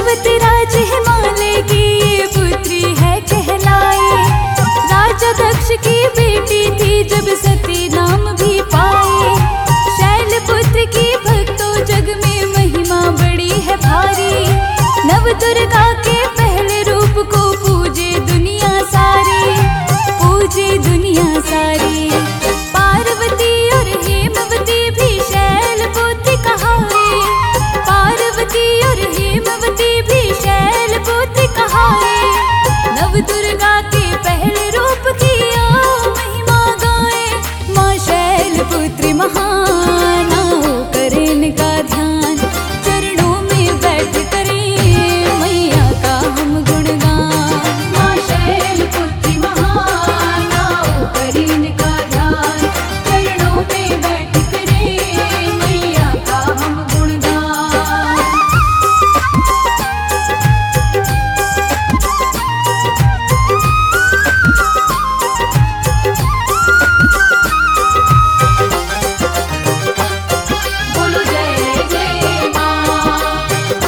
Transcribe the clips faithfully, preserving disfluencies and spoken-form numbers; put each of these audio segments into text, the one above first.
पर्वत राज हिमालय की ये पुत्री है कहलाई। राजा दक्ष की बेटी थी जब सती नाम भी पाए। शैलपुत्र की भक्तों जग में महिमा बड़ी है भारी। नव दुर्गा के पहले रूप को पूजे दुनिया सारी, पूजे दुनिया सारी। पार्वती और हेमवती भी शैलपुत्री कहाए। पार्वती और हेमवती भी शैलपुत्री कहाए। नव दुर्गा के पहले रूप की आओ महिमा गाए। माँ शैलपुत्री महान आओ करें इनका ध्यान। चरणों में बैठ करें मैया का हम गुणगान। माँ शैलपुत्री महान आओ करें इनका ध्यान। चरणों में बैठ करें मैया का हम गुणगान। बोलो जय जय माँ,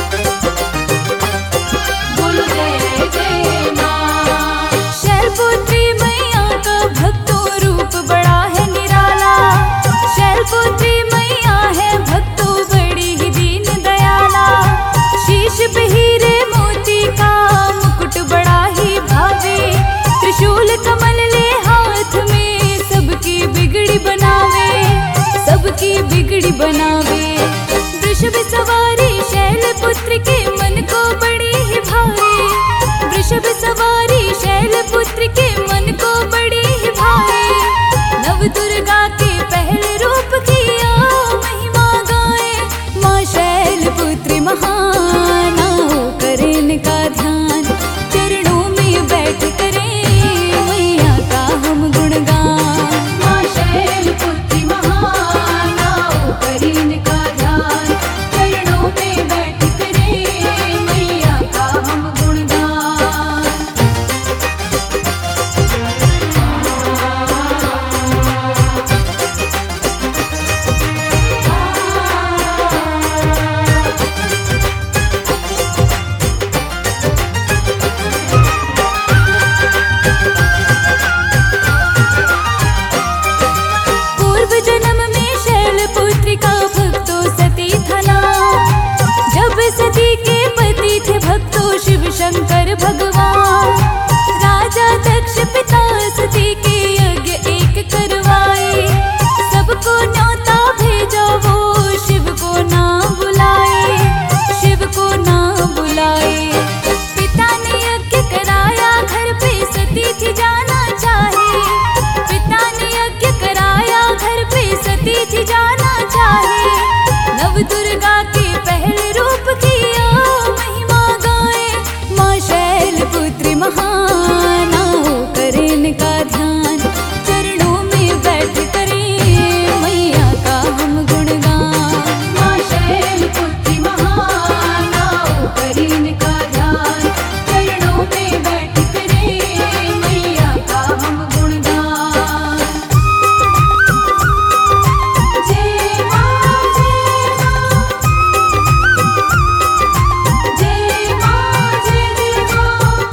बोलो जय जय माँ। शैलपुत्री मैया का भक्तों रूप बड़ा है निराला। शैलपुत्री मैया है भक्तों बड़ी ही दीन दयाला। शीश पे हीरे मोती का मुकुट बड़ा ही भावे। त्रिशूल कमल ले हाथ में सबकी बिगड़ी बनावे, सबकी बिगड़ी बनावे। वृषभ सवारी शैलपुत्र के मन को बड़ी ही भावे। वृषभ सवारी शैलपुत्र के मन को बड़ी ही भावे। नव दुर्गा के पहले रूप की आओ महिमा गाए। माँ शैलपुत्री महान आओ करें इनका ध्यान। चरणों में बैठ करें मैया का हम गुणगान। माँ शैलपुत्री महान आओ करें इनका ध्यान। चरणों में बैठ करें मैया का हम गुणगान। पूर्व जन्म में शैलपुत्री का भक्तों सती था नाम। जब सती के पति थे भक्तों शिव शंकर भगवान। राजा दक्ष पिता सती के यज्ञ एक करवाए। सबको न्योता भेजा वो शिव को ना बुलाए, शिव को ना बुलाए। पिता ने यज्ञ कराया घर पे सती थी जाना चाहे। पिता ने यज्ञ कराया घर पे सती थी जाना चाहे। नव दुर्गा के पहले रूप की आओ महिमा गाए। माँ शैलपुत्री महान आओ करें इनका ध्यान। चरणों में बैठ करें मैया का हम गुणगान। माँ शैलपुत्री महान आओ करें इनका ध्यान। चरणों में बैठ करें मैया का हम गुणगान। जय माँ जय माँ, जय माँ जय जय माँ।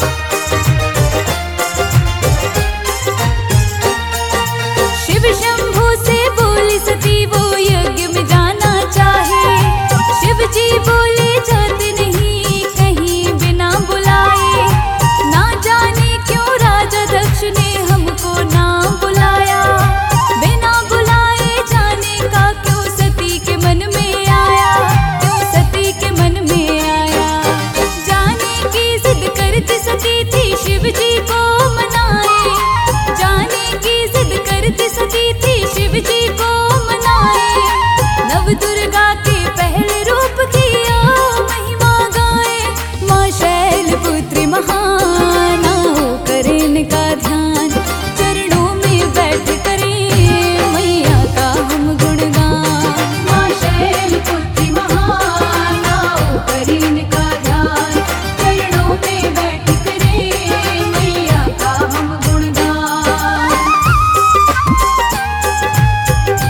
शिव शंभू से बोली सती वो यज्ञ में जाना चाहे। शिव जी बोले जाते नहीं कहीं बिना बुलाए। ना जाने क्यों राजा दक्ष ने हमको ना बुलाया। बिना बुलाए जाने का क्यों सती के मन में आया, क्यों सती के मन में आया। जाने की जिद करती सती थी शिव जी को मनाए। जाने की जिद करती सती थी शिव जी को मनाए। नव दुर्गा के पहले रूप की आओ महिमा गाए। माँ शैलपुत्री महान आओ करें इनका ध्यान। चरणों में बैठ करें मैया का हम गुणगान। माँ शैलपुत्री महान आओ करें इनका ध्यान। चरणों में बैठ करें मैया का हम गुणगान।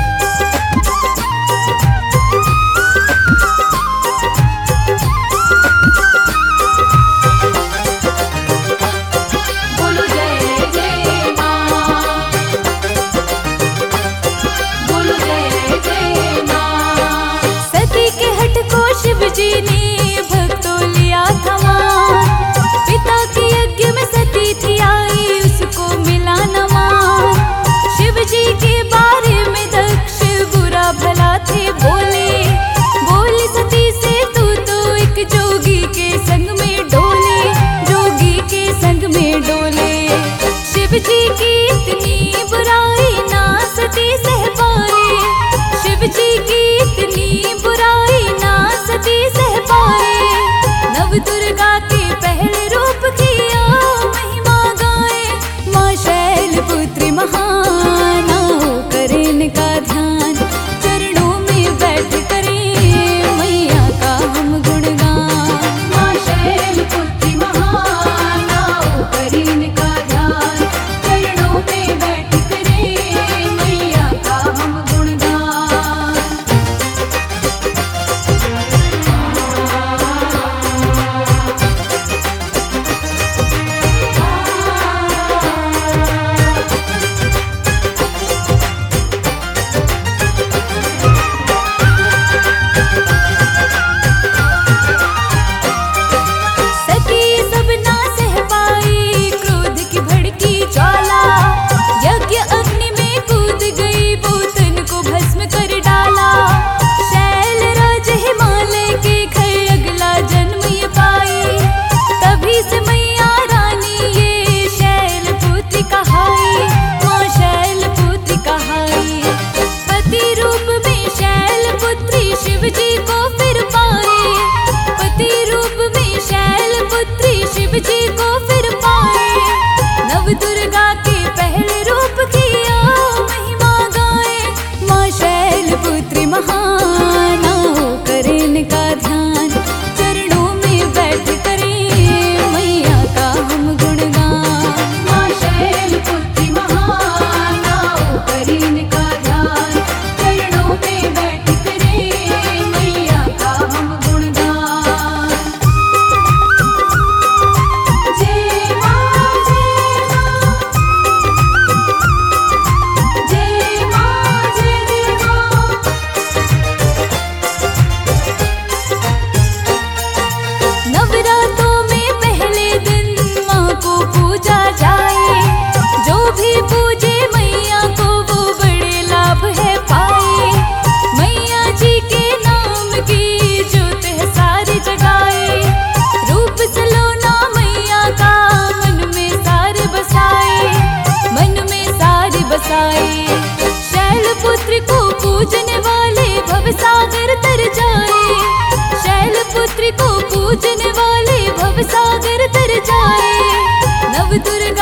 नव दुर्गा के पहले रूप की आओ महिमा गाए। माँ शैलपुत्री महान आओ करें इनका ध्यान, चरणों में बैठ करें मैया का हम गुणगान। माँ शैलपुत्री महान आओ करें इनका ध्यान, चरणों में बैठ करें मैया का हम गुणगान। सती सब ना सह पाई क्रोध की भड़की ज्वाला, यज्ञ अग्नि में कूद गई वो तन को भस्म कर डाला। शैलराज हिमालय के घर अगला जन्म ये पाई, तभी से मैया रानी ये शैलपुत्री कहाई। माँ शैलपुत्री कहाई, पति रूप में शैलपुत्री शिव जी को फिर पाए। पति रूप में शैलपुत्री शिव जी को फिर पाए। नव दुर्गा के पहले रूप की आओ महिमा गाए। माँ शैलपुत्री महान आओ करें इनका ध्यान, चरणों में बैठ करें मैया का हम गुणगान। माँ शैलपुत्री महान आओ करें इनका ध्यान, चरणों में बैठ करें मैया का हम गुणगान। जय माँ जय माँ, जय माँ जय माँ। नवरात्रों में पहले दिन माँ को पूजा जाए, जो भी पूजे मैया को वो बड़े लाभ है पाए। मैया जी के नाम की ज्योत है सारी जगाए, रूप सलोना मैया का मन में सारे बसाए। मन में सारे बसाए, शैलपुत्री को पूजने वाले भवसागर तर जाए। शैलपुत्री को पूजने वाले भवसागर तर जाए। नव दुर्गा